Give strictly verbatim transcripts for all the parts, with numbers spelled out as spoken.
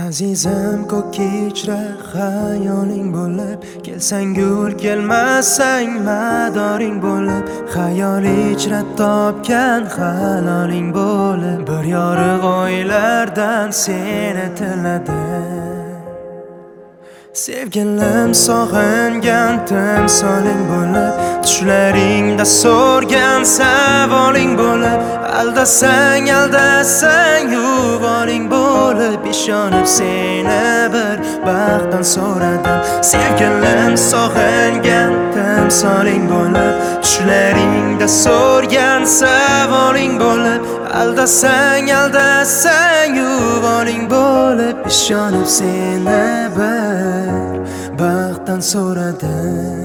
Azizim ko'k kechra xayoling bo'lib, kelsang gul kelmasang madoring bo'lib, xayol ichra topgan haloling bo'lib, bir yorug' oylardan seni tiladim. Sevgilim sog'ingan timsoling bo'lib, tushlaringda so'rgan savoling bo'lib, aldasang aldasang yuvoring bo'lib, ishonib seni bir baxtdan so'radim. Sevgilim sog'ingan timsoling bo'lib, tushlaringda so'rgan savoling bo'lib, aldasang aldasang yuvoring bo'lib, ishonib seni bir baxtdan so'radim.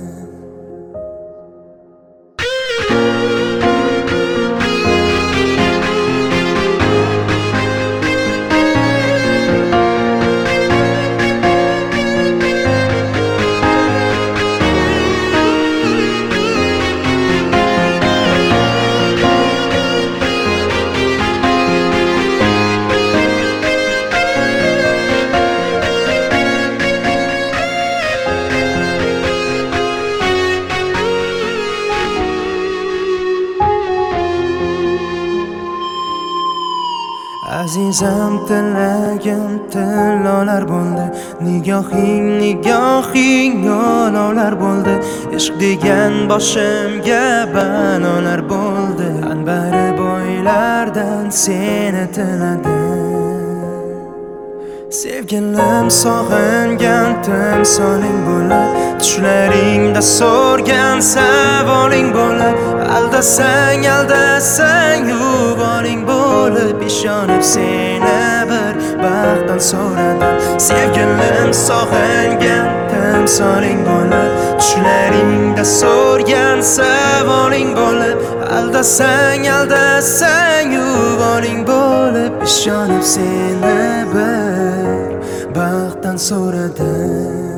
Azizam tilagim tillolar bo'ldi, nigohing nigohing yo'lovlar bo'ldi, ishq degan boshimga balolar bo'ldi, anbari bo'ylardan seni tiladim. Sevgilim sog'ingan timsoling bo'lib, tushlaringda so'rgan savoling bo'lib, aldasang aldasang yuvoring bo'lib, ishonib seni bir baxtdan so'radim. Sevgilim sog'ingan timsoling bo'lib, tushlaringda so'rgan savoling bo'lib, aldasang aldasang yuvoring bo'lib, ishonib seni bir baxtdan so'radim.